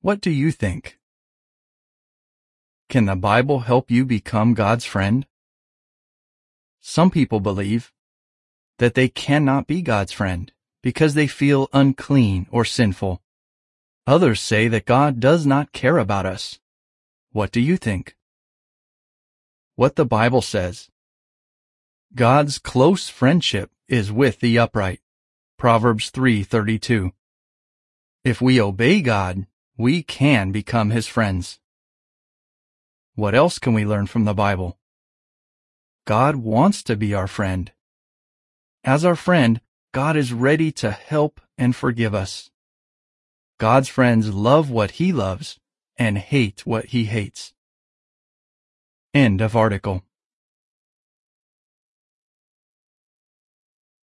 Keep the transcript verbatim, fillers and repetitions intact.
What do you think? Can the Bible help you become God's friend? Some people believe that they cannot be God's friend because they feel unclean or sinful. Others say that God does not care about us. What do you think? What the Bible says. God's close friendship is with the upright. Proverbs three thirty-two. If we obey God, we can become His friends. What else can we learn from the Bible? God wants to be our friend. As our friend, God is ready to help and forgive us. God's friends love what He loves and hate what He hates. End of article.